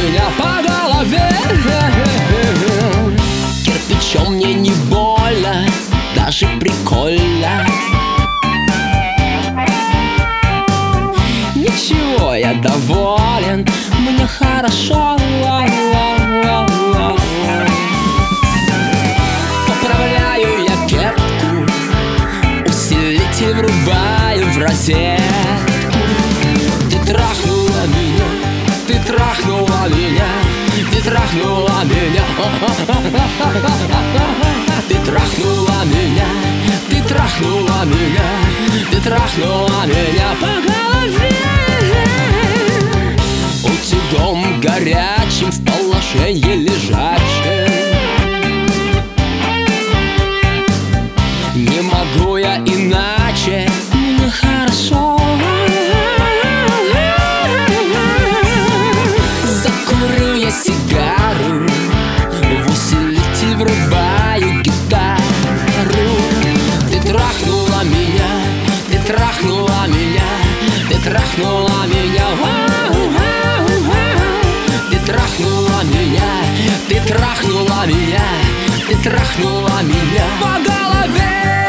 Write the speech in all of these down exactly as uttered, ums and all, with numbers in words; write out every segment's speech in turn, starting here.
меня по голове. Кирпичом мне не больно, даже прикольно. Ничего, я доволен, мне хорошо. Поправляю я кепку, усилитель врубаю в розетку. Ты трахнула меня, ты трахнула меня, ты трахнула меня. Ты трахнула меня, ты трахнула меня, ты трахнула меня по голове. Утюгом горячим в положении лежачим. Не могу я иначе, мне хорошо. Закурю я сигару, в усилитель врубаю гитару. Ты трахнула меня, ты трахнула меня, ты трахнула меня. Ты трахнула меня, ты трахнула меня, ты трахнула меня по голове.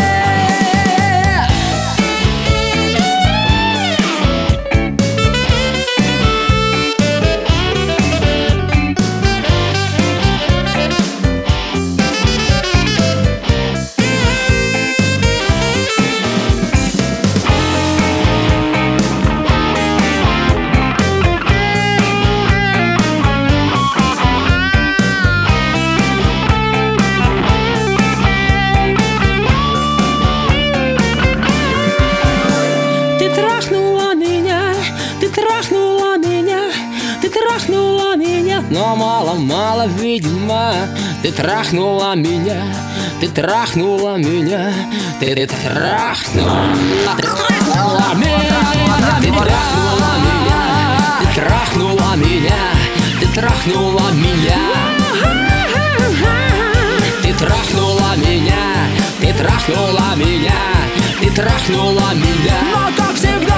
Трахнула меня, ты трахнула меня, но мало-мало, видимо. Ты трахнула меня, ты трахнула меня, ты, ты трахнула, ты трахнула меня, ты трахнула меня, ты трахнула меня, ты трахнула меня, ты трахнула меня, ты трахнула меня, ты трахнула меня, но как всегда.